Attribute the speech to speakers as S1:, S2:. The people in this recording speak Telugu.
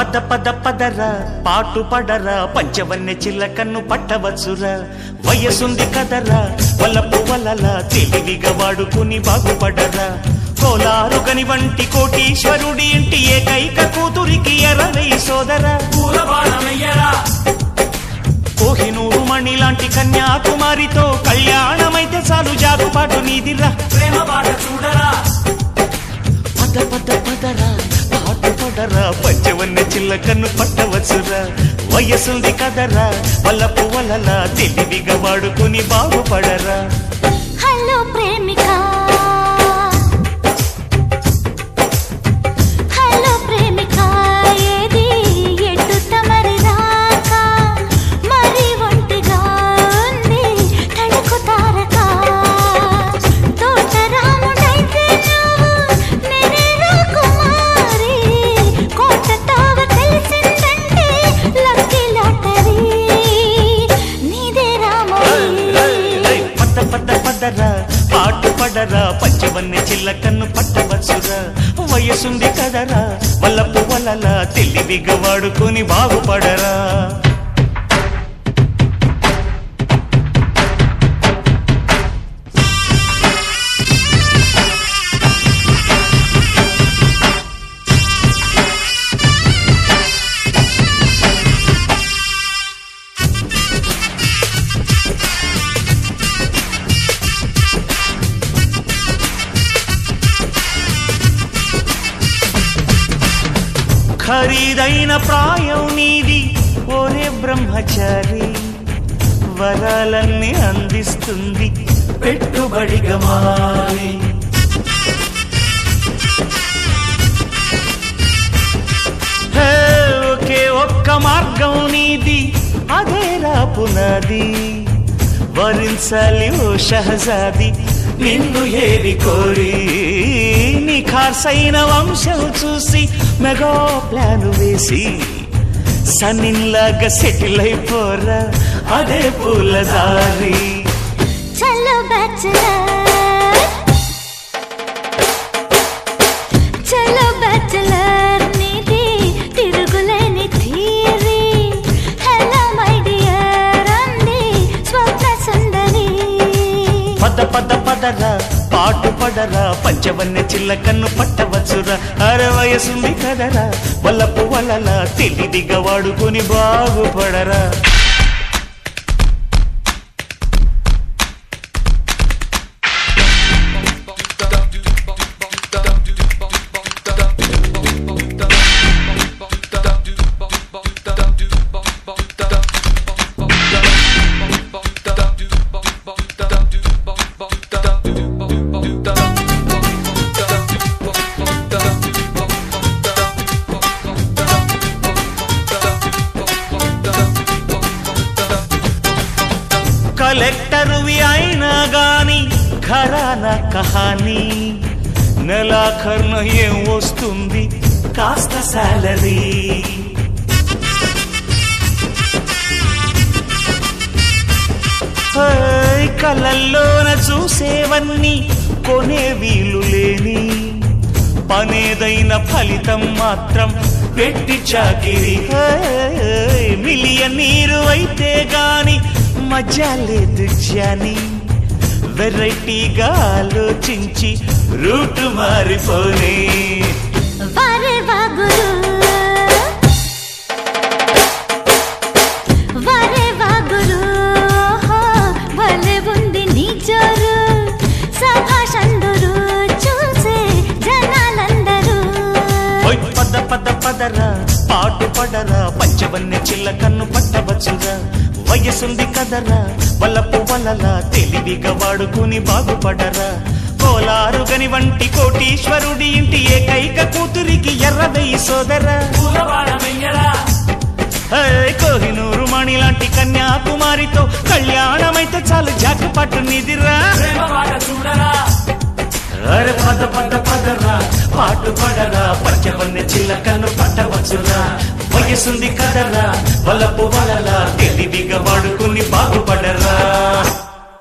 S1: పద పద పదరా పాటు పడరా పంచవన్నె చిల్లకన్ను పట్టవచ్చురా వయసుంది కదరా వలపు వలలా తెలివిగా వాడుకుని బాగుపడరా కోలారుగని వంటి కోటీశ్వరుడి ఇంటి ఏకైక కూతురికి ఎరవై సోదరా కోహినూరు మణి లాంటి కన్యాకుమారితో కళ్యాణమైతే చాలు జాగుపాటు నీదిరా
S2: ప్రేమ బాట చూడరా
S1: పద పద పదరా పాటు పడరా పంచవన్నె చిల్లకన్ను పట్టవచ్చురా వయసుంది కదరా వలపు వలలా తెలివిగా వాడుకుని బాగుపడరా
S3: హలో ప్రేమిక
S1: పాటు పడరా పంచవన్నె చిల్లకన్ను పట్టవచ్చురా వయసుంది కదరా వలపు వలలా తెలివిగా వాడుకుని బాగుపడరా ఖరీదైన ప్రాయం నీది ఓరే బ్రహ్మచారి వరాలన్నీ అందిస్తుంది పెట్టుబడిగా మారి ఒకే ఒక్క మార్గం నీది అదేరా పునాది వరించాలి ఓ షహజాది నిన్ను ఏరి కోరి నీ ఖార్సైన వంశం చూసి మెగా ప్లాను వేసి సన్నిలాగా సెటిల్ అయిపోరా అదే పూలదారి
S3: చలో బ్యాచులర్ చలో బ్యాచులర్ నీది తిరుగులేని థియరీ హలో మై డియర్ అంది స్వప్న సుందరి
S1: పద పద పదరా పాటు పడరా పంచవన్నె చిల్లకన్ను పట్టవచ్చురా అర వయసుంది కదరా వలపు వలలా తెలివిగా వాడుకుని బాగుపడరా కలెక్టర్వి అయినా గాని ఘరానా కహానీ నెలాఖర్న ఏం వస్తుంది కాస్త సాలరీ కలల్లోన చూసేవన్నీ కొనే వీలు లేని పనేదైన ఫలితం మాత్రం పెట్టి చాకిరి మిలియనీరు అయితే గాని మజా లేదు జాని వెరైటీగా ఆలోచించి రూటు మారిపోని
S3: వారే వాగురు వారే వాగురు భలే ఉంది నీ జోరు సభాషందరు చూసే జనాలందరూ
S1: పద పద పదరా పాటు పడరా పంచవన్నె చిల్లకన్ను పట్టవచ్చురా వయసుంది కదరా వలపు వలలా తెలివిగా వాడుకుని బాగుపడరా కోలారుగని వంటి కోటీశ్వరుడి ఇంటి ఏకైక కూతురికి ఎర్రవై సోదరా కోహినూరు మణి లాంటి కన్యాకుమారితో కళ్యాణమైతే చాలు జాగుపాటు నిదిరా అరే పద పద పదరా పాటు పడరా పంచవన్నె చిల్లకన్ను పట్టవచ్చురా వయసుంది కదరా వలపు వలలా తెలివిగా వాడుకుని